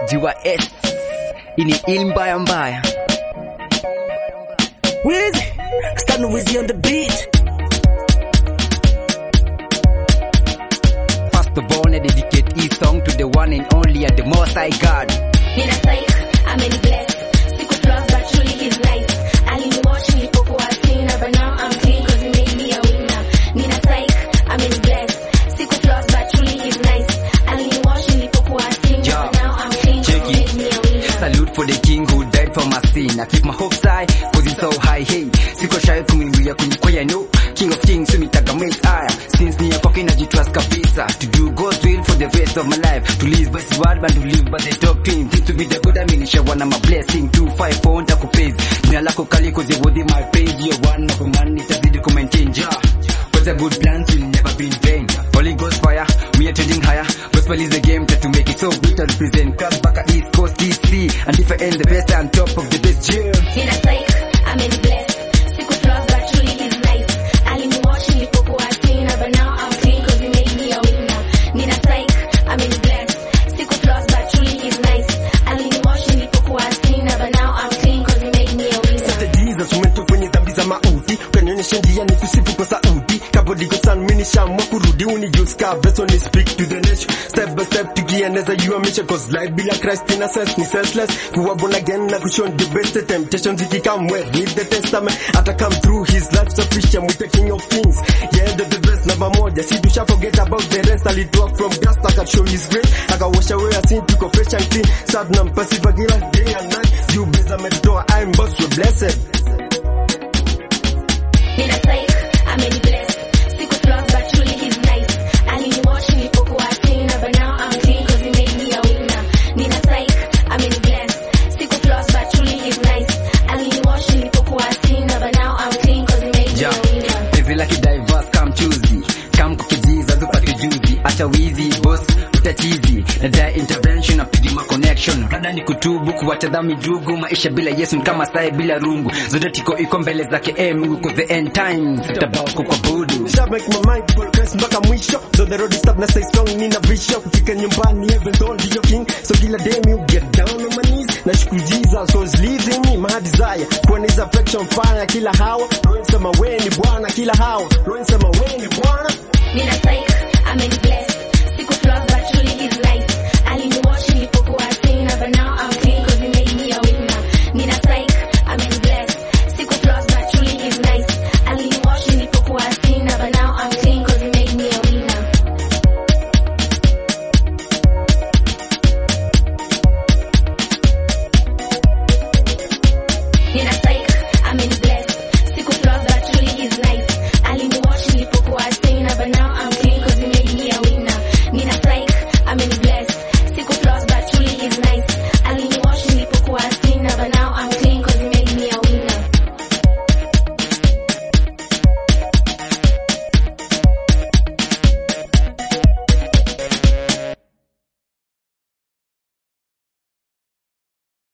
Jua S ini mbaya mbaya. Wizzy, standing Wizzy on the beat. First of all, I dedicate this song to the one and only and the most I God. Nina Saik, I'm in blessed. Siku plus, but truly he's nice. Alini wash me popo asina, but now I'm clean cause he made me a winner. Nina Saik, I'm in blessed. Siku plus, but truly he's nice. Alini wash me popo asina, but now I'm clean cause he made me a winner. Salute for the king who died for my sin. I keep my hopes high cause he's so high. Hey, siko shy kuminguya kunikoya no. King of kings, sumitaka make eye. Since ni yakoke najitrust kabisa. To do God's will for the rest of my life. To live by his word but to live by the doctrine. Things to be the good, I mean it's one of my blessing. 254 ntakupraise. Jina lako kali cause you worthy my praise. You're one of a man, itazidi kumaintain ja. Cause the good plans will never be in vain. Holy Ghost fire, we are trending higher. Gospel is the game, try to make it so good to represent. Cause back at East Coast, DC. And if I end the best, I'm top of the best year. Nina Saik, I'm in blessed. Siku plus, but truly he's nice. Alini wash me popo asina, but now I'm clean cause he made me a winner. Nina Saik, I'm in blessed. Siku plus, but truly he's nice. Alini wash me popo asina, but now I'm clean cause he made me a winner. Sasa Jesus umetu kwenye dhambi za mauti. Kwenye njia ni kusifu kwa sauti. Kabodiko san mini shamwa kurudi uni ska beso ni speak to the nation. Step by step tukieneza you a mission cause life bila Christ in a sense ni senseless. Kuwa born again na kushon the best temptations if he come well read the testament. Ata come through his life sufficient with the king of kings. Yeah the best number moja. Si dusha forget about the rest. I lit up from dust I can show his grace. I can wash away a sin to confess and clean. Sad nam passive agila day and night. You bless me door I'm both so blessed. Nina Saik, I'm in blessed. Siku plus, but truly he's nice. Alini wash me popo asina, but now I'm clean cause he made me a winner. Nina Saik, I'm in blessed. Siku plus, but truly he's nice. Alini wash me popo asina, but now I'm clean cause he made me a winner. Hizi laki diverse, come choosy. Come kukijiza, zupati juzi. Acha wizi, boss, utachizi. Nadai intervention, apigima connection. Rada ni kutubu, kuwacha dhambi ndugu. Maisha bila Yesu ni kama sai bila rungu. Zote tiko iko mbele zake Mungu cause the end times tutabako kwa budu. Shall make my mind progress mpaka mwisho. So the road is stop na stay strong nina vision. Kufika nyumbani heaven's only your king. So kila day me get down on my knees. Na shukuru Jesus cause lives in me my desire. When is affection fire kila hawa. Roho sema wewe ni Bwana kila hawa. Roho sema wewe ni Bwana. Nina Saik, I'm in blessed.